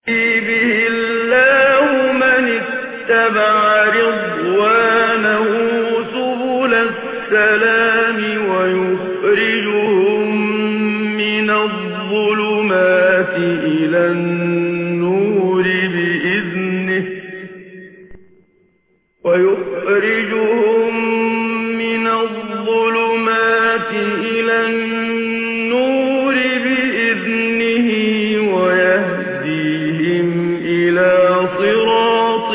به الله من اتبع رضوانه سبل السلام ويخرجهم من الظلمات إلى النور بإذنه ويهديهم إلى صراط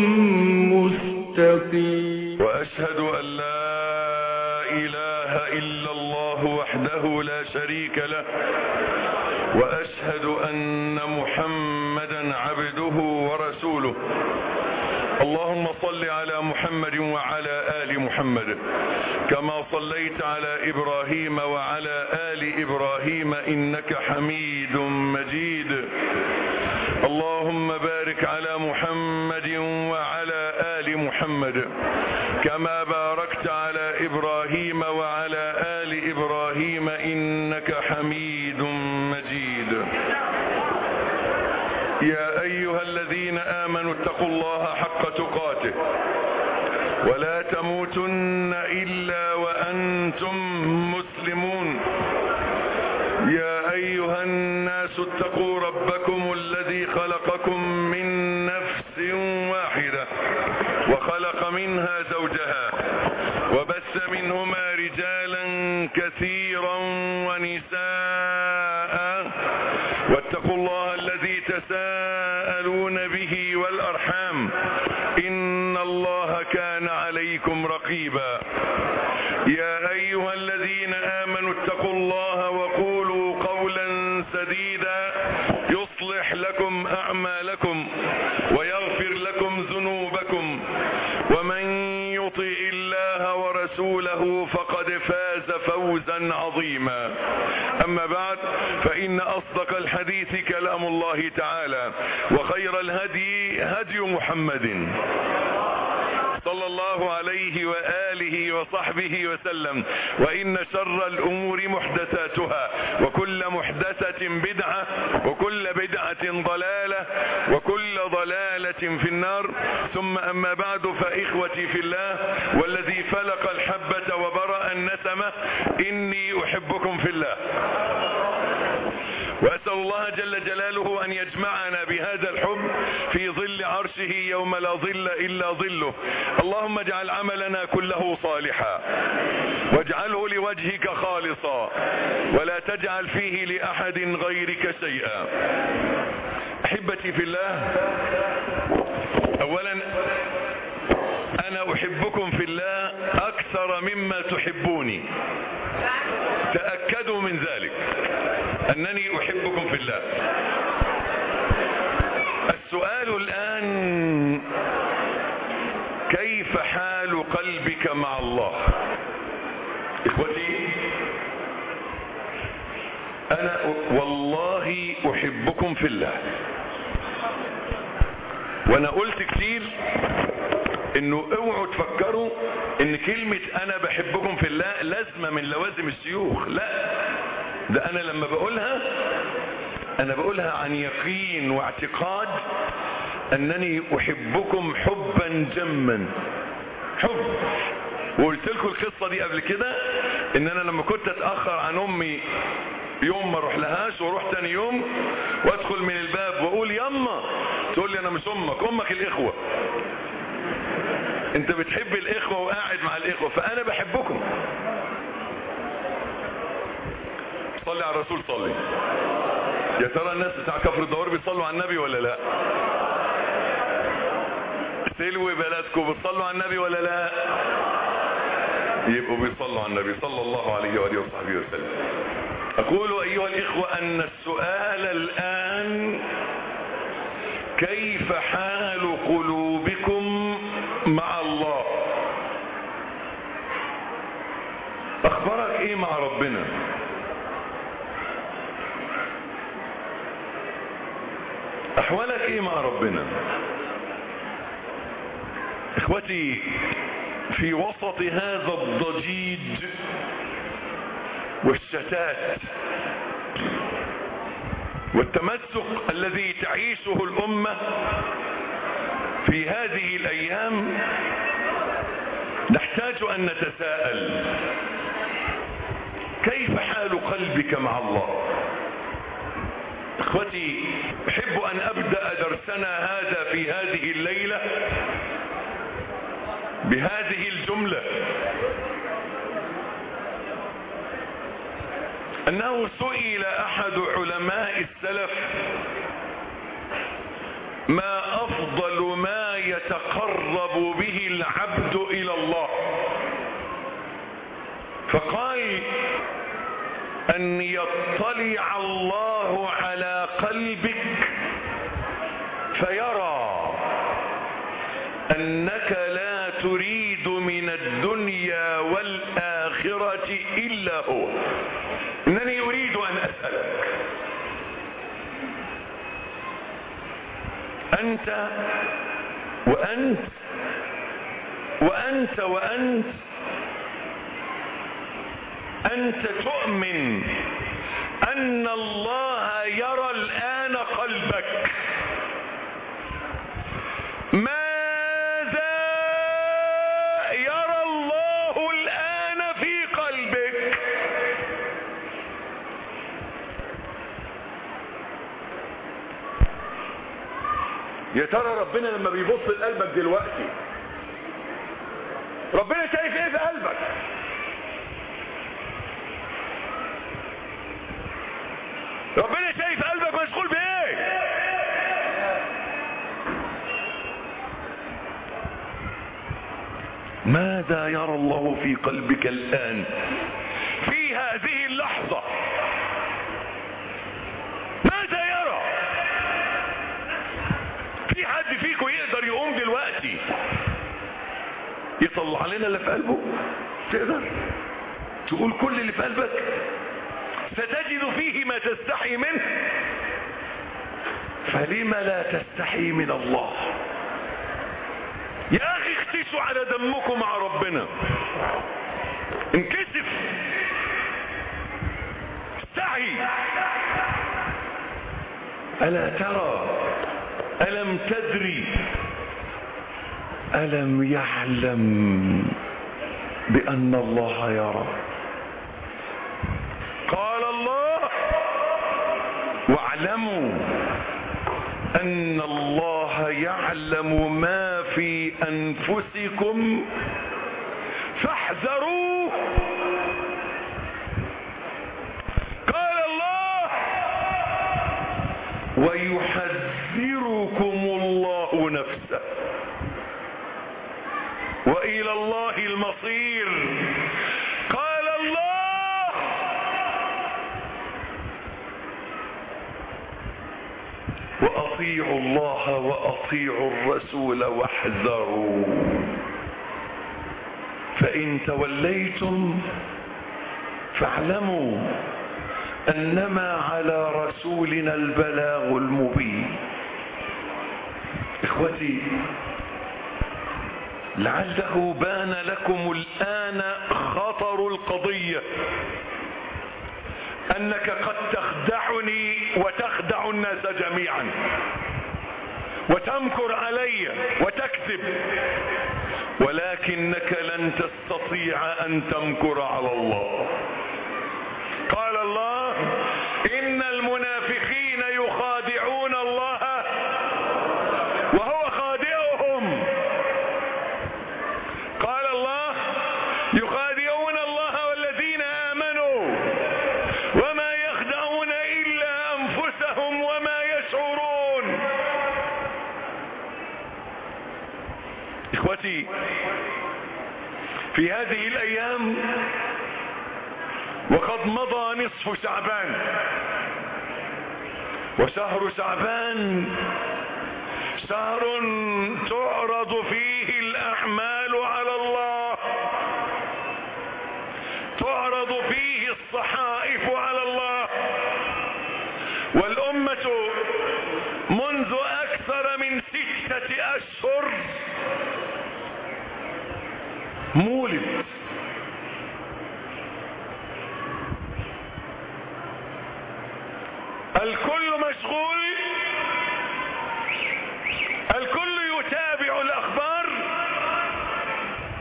مستقيم. وأشهد أن لا إله إلا الله وحده لا شريك له، وأشهد أن محمدا عبده ورسوله. اللهم صل على محمد وعلى آل محمد كما صليت على إبراهيم وعلى آل إبراهيم إنك حميد مجيد. اللهم بارك على محمد وعلى آل محمد كما باركت على إبراهيم وعلى آل إبراهيم إنك حميد مجيد. يا أيها الذين آمنوا اتقوا الله حق تقاته ولا تموتن إلا وأنتم مسلمون. يا أيها الناس اتقوا ربكم الذي خلقكم من نفس واحدة وخلق منها زوجها وبث منهما رجالا كثيرا ونساء، واتقوا الله الذي تساءلون به والأرحام إن الله كان عليكم رقيبا. يا أيها الذين آمنوا اتقوا الله وقولوا قولا سديدا يصلح لكم أعمالكم ويغفر لكم ذنوبكم، ومن يطع الله ورسوله فقد فاز فوزا عظيما. أما بعد، فإن أصدق الحديث كلام الله تعالى، وخير الهدي هدي محمد صلى الله عليه وآله وصحبه وسلم، وإن شر الأمور محدثاتها، وكل محدثة بدعة، وكل بدعة ضلالة، وكل ضلالة في النار. ثم أما بعد، فإخوتي في الله والذي فلق الحبة وبرأ النسمة، إني أحبكم في الله، وأسأل الله جل جلاله أن يجمعنا بهذا الحب في ظل عرشه يوم لا ظل إلا ظله. اللهم اجعل عملنا كله صالحا، واجعله لوجهك خالصا، ولا تجعل فيه لأحد غيرك شيئا. أحبتي في الله، أولا أنا أحبكم في الله أكثر مما تحبوني، تأكدوا من ذلك أنني أحبكم في الله. السؤال الآن: كيف حال قلبك مع الله؟ إخوتي، أنا والله أحبكم في الله، وأنا قلت كتير إنه اوعوا تفكروا إن كلمة أنا بحبكم في الله لازمة من لوازم الشيوخ، لا، ده أنا لما بقولها عن يقين واعتقاد أنني أحبكم حبا جما، حب. وقلت لكم القصة دي قبل كده، إن أنا لما كنت أتأخر عن أمي يوم ما اروح لهاش، واروح تاني يوم وادخل من الباب واقول ياما، تقول لي أنا مش أمك الإخوة، أنت بتحب الإخوة وقاعد مع الإخوة، فأنا بحبكم. صلي على الرسول، صلي. يا ترى الناس بتاع كفر الدوار بيصلوا على النبي ولا لا؟ سلو بلدكم بتصلوا على النبي ولا لا؟ يبقوا بيصلوا على النبي صلى الله عليه وآله وصحبه وسلم. أقول أيها الإخوة أن السؤال الآن: كيف حال قلوبكم مع الله؟ أخبارك إيه مع ربنا؟ أحوالك إيه مع ربنا؟ إخوتي، في وسط هذا الضجيج والشتات والتمسك الذي تعيشه الأمة في هذه الأيام نحتاج أن نتساءل: كيف حال قلبك مع الله؟ اخوتي، احب ان ابدأ درسنا هذا في هذه الليلة بهذه الجملة: انه سئل احد علماء السلف ما افضل ما يتقرب به العبد الى الله، فقال: ان يطلع الله على قلبك فيرى انك لا تريد من الدنيا والآخرة الا هو. انني اريد ان اسألك: انت وانت وانت وانت أنت تؤمن أن الله يرى الآن قلبك؟ ماذا يرى الله الآن في قلبك؟ يا ترى ربنا لما بيبص لقلبك دلوقتي ربنا شايف ايه في قلبك؟ ربنا شايف قلبك مشغول بايه؟ ماذا يرى الله في قلبك الآن في هذه اللحظة؟ ماذا يرى؟ في حد فيكم يقدر يقوم دلوقتي يطلع علينا اللي في قلبه؟ تقدر تقول كل اللي في قلبك؟ ستجد فيه ما تستحي منه، فلما لا تستحي من الله؟ يا اخي اختشوا على دمكم مع ربنا، انكسف، استحي. ألا ترى؟ ألم تدري؟ ألم يعلم بأن الله يرى؟ قال الله: واعلموا أن الله يعلم ما في أنفسكم فاحذروه. قال الله: ويحذركم الله نفسه وإلى الله المصير. قال الله: وأطيعوا الله وأطيعوا الرسول واحذروا، فإن توليتم فاعلموا أنما على رسولنا البلاغ المبين. إخوتي، لعله بان لكم الآن خطر القضية، أنك قد تخدعني وتخدع الناس جميعا وتمكر علي وتكذب، ولكنك لن تستطيع أن تمكر على الله. قال الله: إن المنافقين يخادعون الله وهو خادعهم. قال الله: يخادعون الله والذين آمنوا وما يخدعون إلا أنفسهم وما يشعرون. إخوتي، في هذه الأيام وقد مضى نصف شعبان، وشهر شعبان شهر تعرض فيه الأعمال على الله، تعرض فيه الصحائف على الله، والأمة منذ أكثر من 6 أشهر مولد. الكل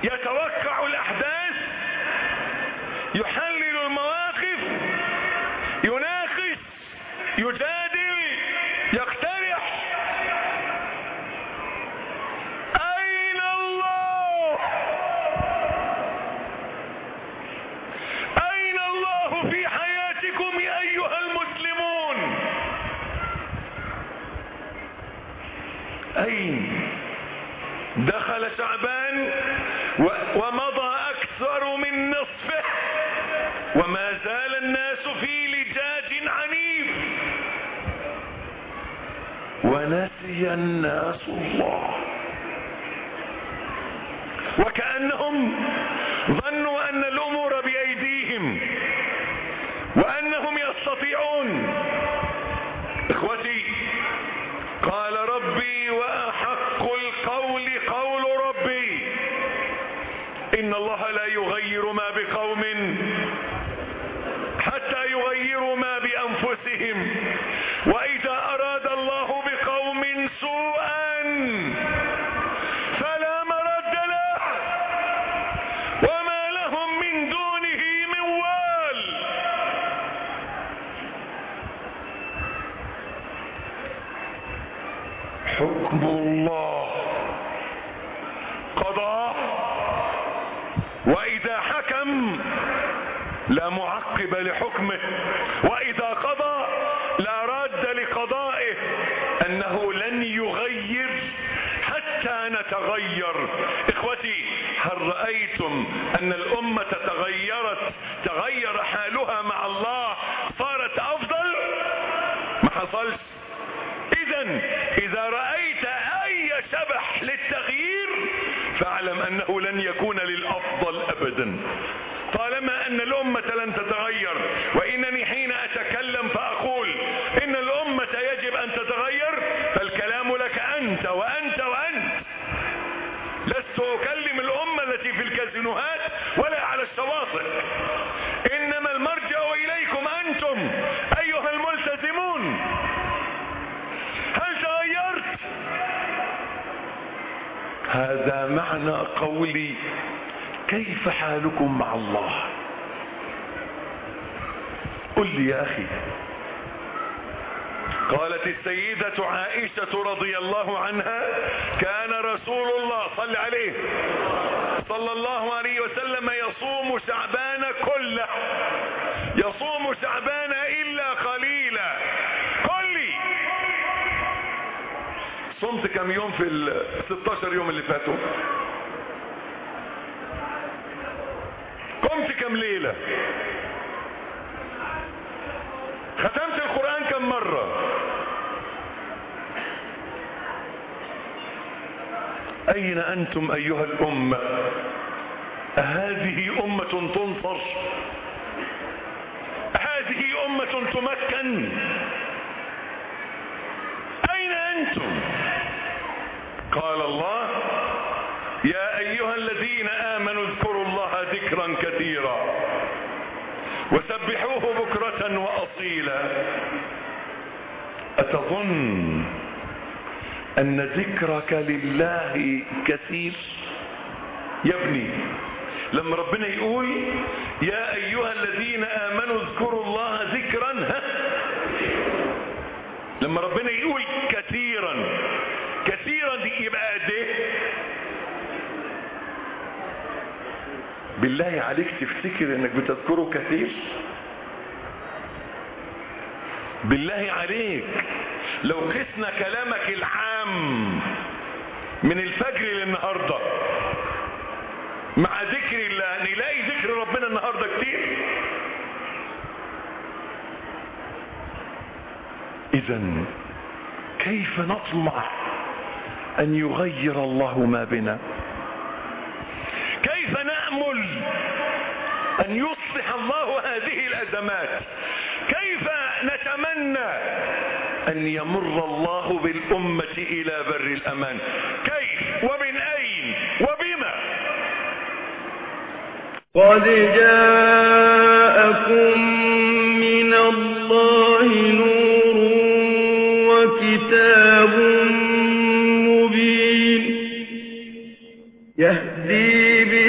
يتوقع الأحداث، يحلل المواقف، يناقش، يجادل، يقترح. أين الله؟ أين الله في حياتكم يا أيها المسلمون؟ أين؟ دخل شعبان ومضى أكثر من نصفه وما زال الناس في لجاج عنيف، ونسي الناس الله، وكأنهم ظنوا أن الأمور بأيديهم وأنهم يستطيعون. إخوتي، قال ربي وأحق القول قول ربي إن الله لا يغير ما بقوم حتى يغيروا ما بأنفسهم، وإذا أراد الله بقوم سوءا فلا مرد له وما لهم من دونه من وال. حكم الله قضاء، وإذا حكم لا معقب لحكمه، وإذا قضى لا راد لقضائه، أنه لن يغير حتى نتغير. إخوتي، هل رأيتم أن الأمة تغير حالها مع الله، صارت أفضل؟ ما حصلش. إذا رأيت أي شبح للتغيير فاعلم أنه لن يكون للأفضل أبدا، طالما أن الأمة لن تتغير. وإنني حين أتكلم فأقول إن الأمة يجب أن تتغير، فالكلام لك أنت وأنت وأنت. لست أكلم الأمة التي في الكازينوهات ولا على الشواطئ، إنما المرجع إليكم أنتم أيها الملتزمون. هل تغيرت؟ هذا معنى قولي كيف حالكم مع الله؟ قل لي يا أخي. قالت السيدة عائشة رضي الله عنها كان رسول الله صلى الله عليه وسلم يصوم شعبان كله، يصوم شعبان إلا قليلا. قل لي، صمت كم يوم في 16 يوم اللي فاتوا؟ قمت كم ليلة؟ ختمت القرآن كم مرة؟ أين أنتم أيها الأمة؟ هذه أمة تنصر؟ هذه أمة تمكن؟ أين أنتم؟ قال الله يا أيها الذين آمنوا اذكروا الله ذكرا كثيرا وسبحوه بكرة وأصيلا. أتظن أن ذكرك لله كثير؟ يا ابني، لما ربنا يقول يا أيها الذين آمنوا اذكروا الله ذكرا، لما ربنا يقول كثيرا دي يبقى قد ايه؟ بالله عليك تفتكر انك بتذكره كثير؟ بالله عليك لو قسنا كلامك العام من الفجر للنهارده مع ذكر الله نلاقي ذكر ربنا النهارده كتير. اذن كيف نطمع ان يغير الله ما بنا؟ كيف نأمل ان يصلح الله هذه الازمات؟ كيف نتمنى ان يمر الله بالامة الى بر الامان؟ كيف ومن اين وبما؟ قد جاءكم من الله نور وكتاب مبين يهدي به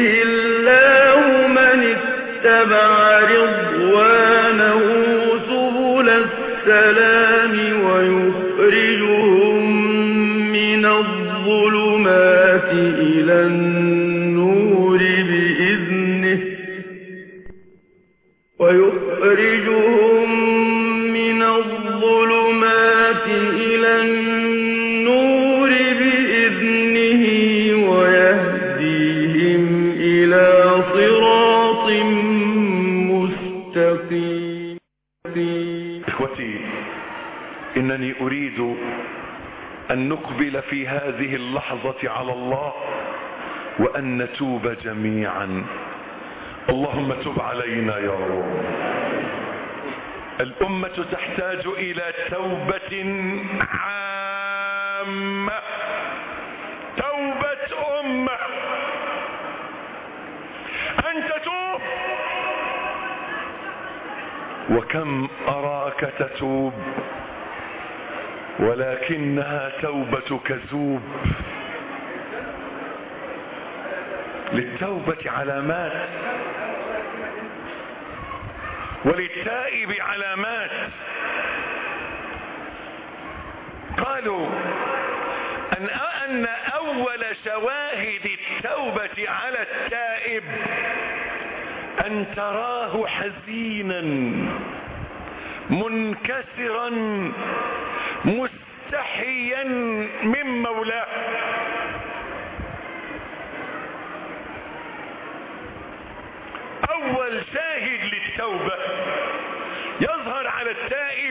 واتبع رضوانه سبل السلام ويخرجهم من الظلمات إلى النور بإذنه ويهديهم إلى صراط مستقيم. إخوتي، إنني أريد أن نقبل في هذه اللحظة على الله وأن نتوب جميعا. اللهم تب علينا يا رب. الأمة تحتاج إلى توبة عامة، توبة أمة، أن تتوب. وكم أراك تتوب ولكنها توبة كذوب. للتوبة علامات وللتائب علامات. قالوا أن أول شواهد التوبة على التائب أن تراه حزينا منكسرا مستحيا من مولاه. أول شاهد للتوبة يظهر على التائب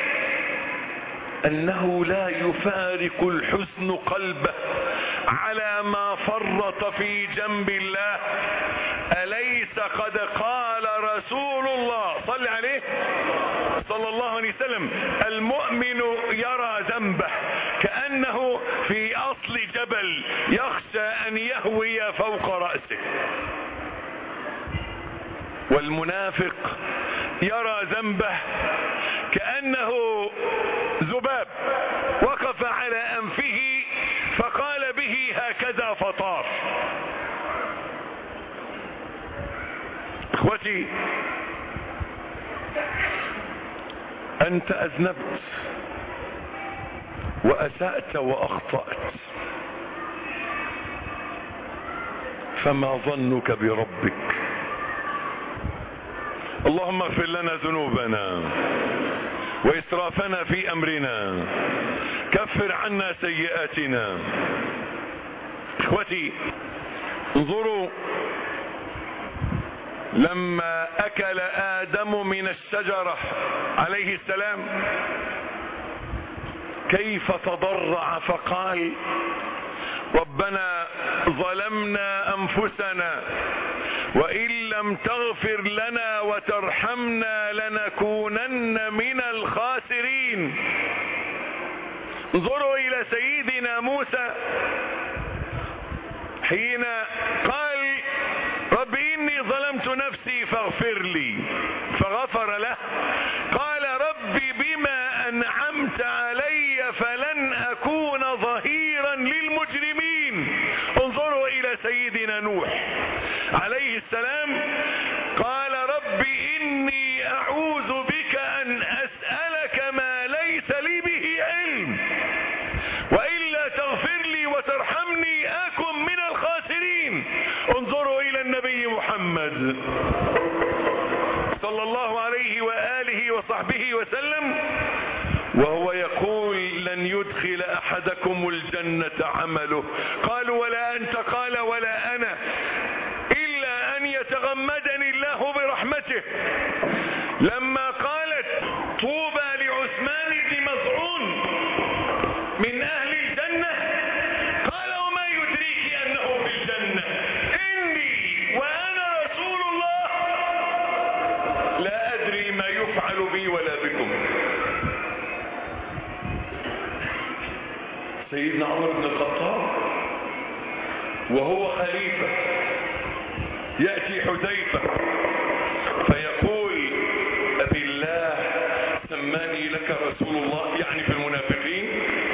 أنه لا يفارق الحزن قلبه على ما فرط في جنب الله. أليس قد قال رسول الله صلى عليه صلى الله عليه وسلم: المؤمن يرى ذنبه كأنه في أصل جبل يخشى أن يهوي فوق رأسه. والمنافق يرى ذنبه كأنه ذباب وقف على أنفه فقال به هكذا فطار. اخوتي، أنت أذنبت وأسأت وأخطأت، فما ظنك بربك؟ اللهم اغفر لنا ذنوبنا وإسرافنا في أمرنا، كفر عنا سيئاتنا. اخوتي، انظروا لما أكل آدم من الشجرة عليه السلام كيف تضرع فقال: ربنا ظلمنا أنفسنا وإن لم تغفر لنا وترحمنا لنكونن من الخاسرين. انظروا إلى سيدنا موسى حين قال: رب إني ظلمت نفسي فاغفر لي، فغفر له. قال: ربي بما أنعمت علي فلن أكون ظهيرا للمجرمين. انظروا إلى سيدنا نوح عليه السلام قال: ربي إني أعوذ بك أن أسألك ما ليس لي به علم وإلا تغفر لي وترحمني أكن من الخاسرين. انظروا إلى النبي محمد صلى الله عليه وآله وصحبه وسلم وهو يقول: لن يدخل أحدكم الجنة عمله. قالوا: ولا أنت؟ قال: ولا أنا، إلا أن يتغمدني الله برحمته. لما قالت: طوبى لعثمان بن مظعون من أهل الجنة، قال: وما يدريك أنه في الجنة؟ إني وأنا رسول الله لا أدري ما يفعل بي ولا بكم. سيدنا عمر بن الخطاب وهو خليفة يأتي حذيفة فيقول: أبي الله سماني لك رسول الله، يعني في المنافقين،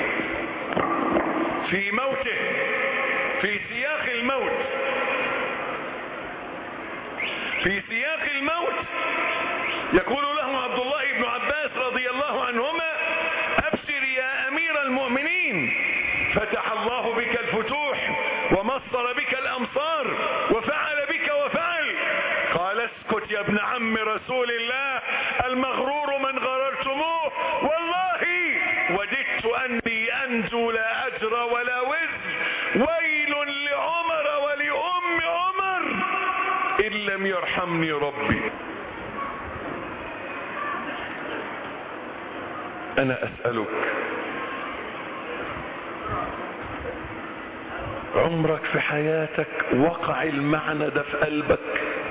في موته، في سياق الموت، في في سياق الموت يقول له عبد الله بن عباس رضي الله عنهما: ابشر يا امير المؤمنين، فتح الله بك الفتوح ومصر بك الامصار وفعل بك وفعل. قال: اسكت يا ابن عم رسول الله، المغرور من غررتموه، والله وددت اني انجو لا اجر ولا وزر، ويل لعمر ولأم عمر ان لم يرحمني ربي. انا اسألك، عمرك في حياتك وقع المعنى ده في قلبك؟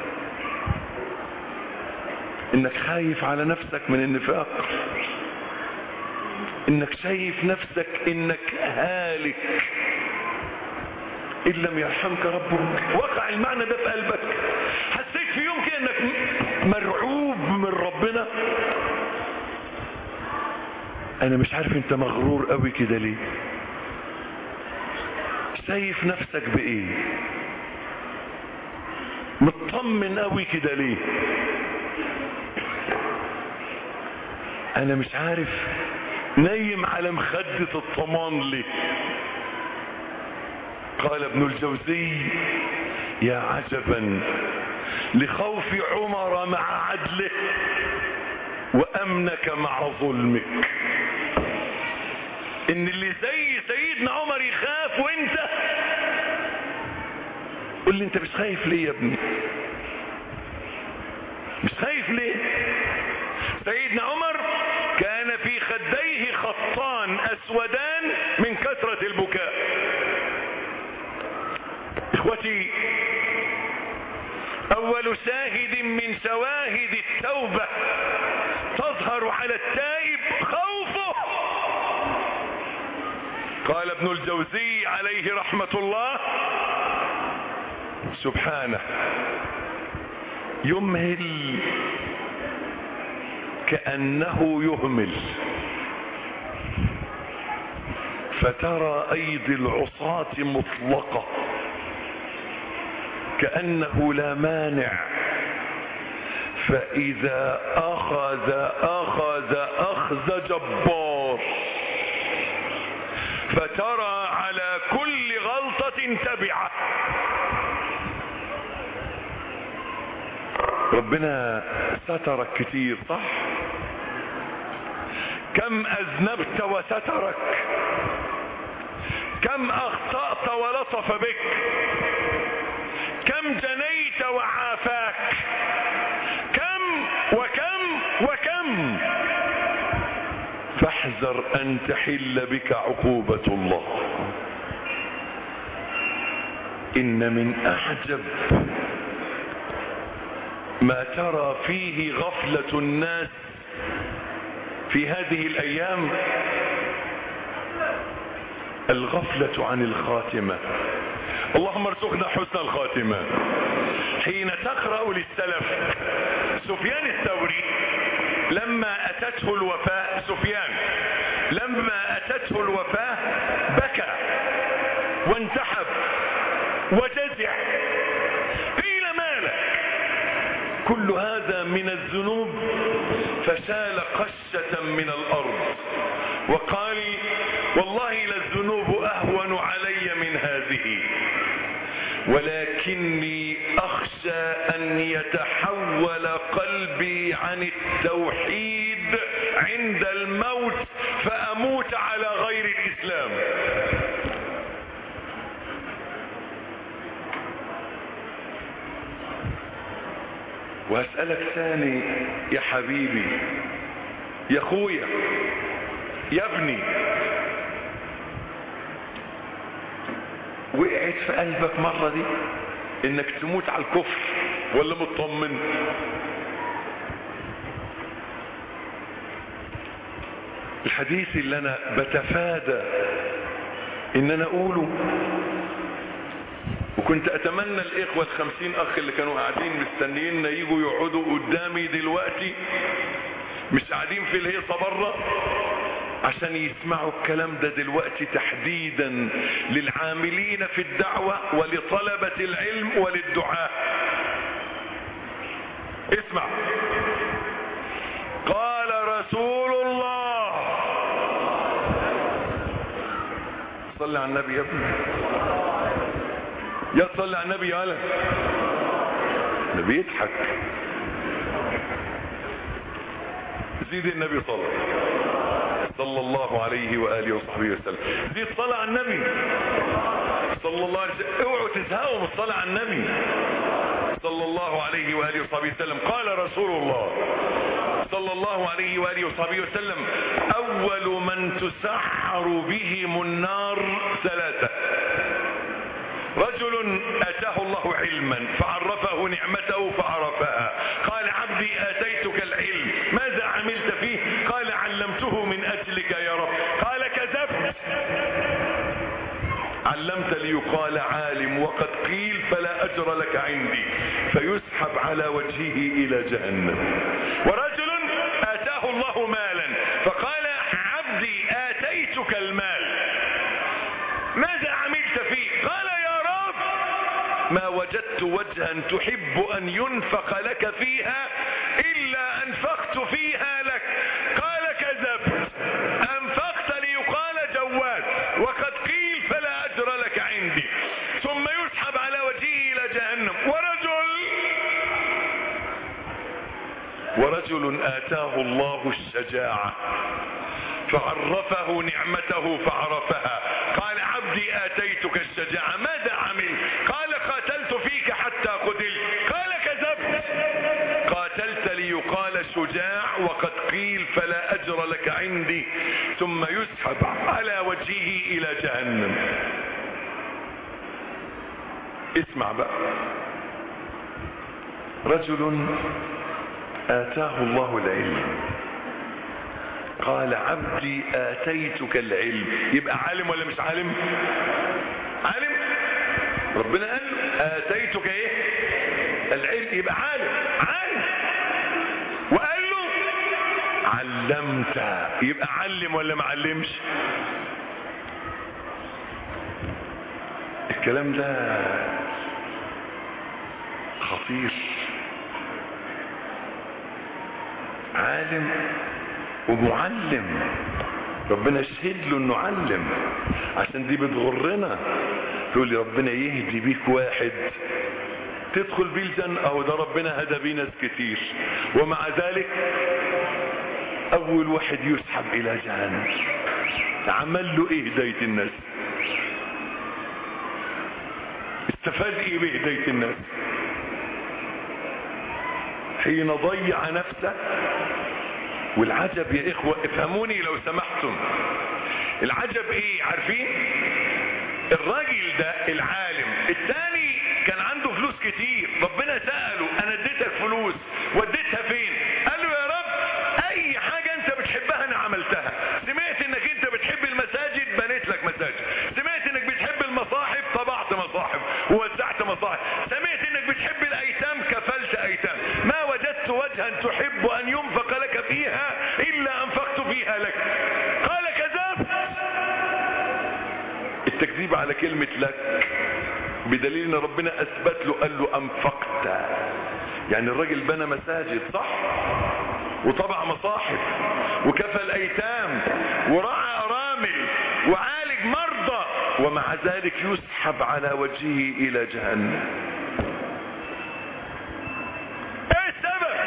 انك خايف على نفسك من النفاق، انك شايف نفسك انك هالك ان لم يرحمك ربك؟ وقع المعنى ده في قلبك؟ حسيت في يوم كده انك مرعوب من ربنا؟ انا مش عارف انت مغرور قوي كده ليه؟ شايف نفسك بايه؟ مطمن قوي كده ليه؟ انا مش عارف نايم على مخدة الطمان ليه؟ قال ابن الجوزي: يا عجبا لخوف عمر مع عدله وامنك مع ظلمك. ان اللي زي سيدنا عمر يخاف وانت قل لي انت مش خايف ليه يا ابني؟ مش خايف ليه؟ سيدنا عمر كان في خديه خطان اسودان من كثرة البكاء. اخوتي، اول شاهد من شواهد التوبة تظهر على التائب خوفه. قال ابن الجوزي عليه رحمة الله: سبحانه يمهل كأنه يهمل، فترى أيدي العصاة مطلقة كأنه لا مانع، فإذا أخذ أخذ جبار، فترى على كل غلطة تبعة. ربنا سترك كتير، صح؟ كم أذنبت وسترك، كم أخطأت ولطف بك، كم جنيت وعافاك، كم وكم وكم. فاحذر أن تحل بك عقوبة الله. إن من أعجب ما ترى فيه غفلة الناس في هذه الأيام الغفلة عن الخاتمة. اللهم ارزقنا حسن الخاتمة. حين تقرأ للسلف سفيان الثوري لما أتته الوفاة، سفيان لما أتته الوفاة بكى وانتحب وجزع، قيل مالك؟ كل هذا من الذنوب، فشال قشة من الأرض وقال: والله للذنوب أهون علي من هذه، ولكني أخشى أن يتحول قلبي عن التوحيد عند الموت فأموت على غير الإسلام. وأسألك ثاني يا حبيبي، يا أخويا، يا ابني، وقعت في قلبك مرة دي انك تموت على الكفر ولا مطمن؟ الحديث اللي انا بتفادى ان انا اقوله، وكنت اتمنى الاخوة 50 اخ اللي كانوا قاعدين مستنيين يجوا يقعدوا قدامي دلوقتي، مش قاعدين في الهيصة بره، عشان يسمعوا الكلام ده دلوقتي تحديدا للعاملين في الدعوة ولطلبة العلم وللدعاء. اسمع. قال رسول الله. صلي على النبي يا ابني، يا صلي على النبي يا ولد. النبي يضحك. زيد النبي صلى الله عليه وآله وصحبه وسلم. زيد صلاة على النبي صلى الله عليه وسلم. اوعوا تزهقوا من الصلاة على النبي صلى الله عليه وآله وصحبه وسلم. قال رسول الله صلى الله عليه وآله وصحبه وسلم: أول من تسعر بهم النار ثلاثة: رجل آتاه الله علما فعرفه نعمته فعرفها. قال: عبدي آتيتك العلم، ماذا عملت فيه؟ قال: علمته من أجلك يا رب. قال: كذبت، علمت ليقال عالم وقد قيل فلا أجر لك عندي، فيسحب على وجهه إلى جهنم. ورجل آتاه الله مالا فقال: عبدي آتيتك المال، ماذا عملت فيه؟ قال: يا رب ما وجدت وجها تحب أن ينفق لك فيها إلا أنفقت فيها لك. قال: كذبت، أنفقت ليقال جواد وقد قيل فلا أجر لك عندي، ثم يسحب على وجهه إلى جهنم. ورجل آتاه الله الشجاعة فعرفه نعمته فعرفها. قال: عبدي آتيتك الشجاعة، ماذا عمل؟ قال: قاتلت فيك حتى قتلت. قال: كذبت، قاتلت ليقال شجاع وقد قيل فلا أجر لك عندي، ثم يسحب على وجهه إلى جهنم. اسمع بقى. رجل آتاه الله العلم قال: عبدي آتيتك العلم. يبقى عالم ولا مش عالم؟ عالم. ربنا قال له: آتيتك ايه؟ العلم. يبقى عالم. وقال له: علمت. يبقى علم ولا ما علمش؟ الكلام ده خطير. عالم ومعلم، ربنا يشهد له انه علم، عشان دي بتغرنا. تقول لي ربنا يهدي بيك واحد تدخل بيه الجنة، اهو ده ربنا هدى بيه ناس كتير، ومع ذلك اول واحد يسحب الى جهنم. عمل له ايه هداية الناس؟ استفاد ايه بهداية الناس؟ حين ضيع نفسه. والعجب يا اخوة، افهموني لو سمحتم، العجب ايه؟ عارفين الراجل ده العالم الثاني كان عنده فلوس كتير، ربنا سأله: انا اديتك فلوس واديتها فين؟ قال له: يا رب اي حاجة انت بتحبها انا عملتها. سمعت انك انت بتحب المساجد بنيت لك مساجد، سمعت انك بتحب المصاحف طبعت مصاحف ووزعت مصاحف، سمعت انك بتحب الايتام كفلت ايتام، ما وجدت وجها تحب ان ينفق لك فيها الا انفقت فيها لك. قال: كذبت. التكذيب على كلمة لك بدليل ان ربنا اثبت له، قال له: انفقت. يعني الراجل بنى مساجد صح، وطبع مصاحف وكفى الايتام ورعى ارامل وعالج مرضى، ومع ذلك يسحب على وجهه الى جهنم. ايه السبب؟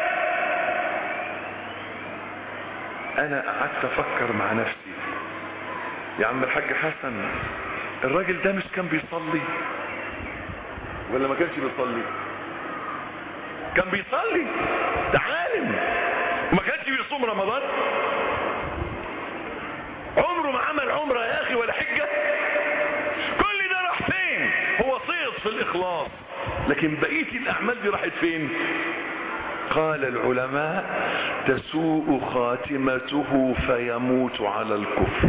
انا قعدت افكر مع نفسي، يا عم الحاج حسن، الراجل ده مش كان بيصلي ولا ما كانش بيصلي؟ كان بيصلي، ده عالم، وما كانش بيصوم رمضان، عمره ما عمل عمره يا اخي ولا حجة. كل ده راح فين؟ هو صيد في الاخلاص، لكن بقية الاعمال دي راحت فين؟ قال العلماء: تسوء خاتمته فيموت على الكفر.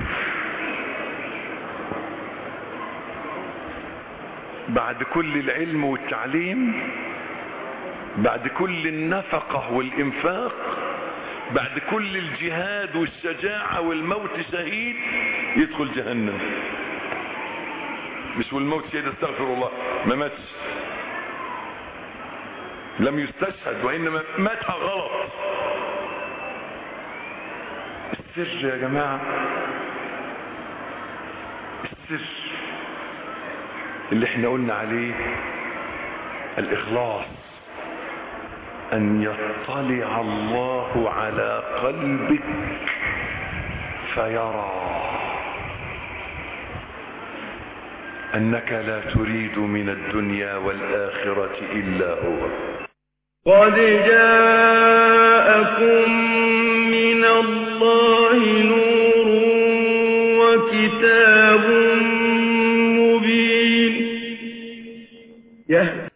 بعد كل العلم والتعليم، بعد كل النفقة والإنفاق، بعد كل الجهاد والشجاعة والموت شهيد، يدخل جهنم. مش والموت شهيد، استغفر الله، ما ماتش. لم يستشهد وإنما مات غلط. السر يا جماعة، السر اللي احنا قلنا عليه الإخلاص، أن يطلع الله على قلبك فيرى أنك لا تريد من الدنيا والآخرة إلا هو. قد جاءكم من الله نور وكتاب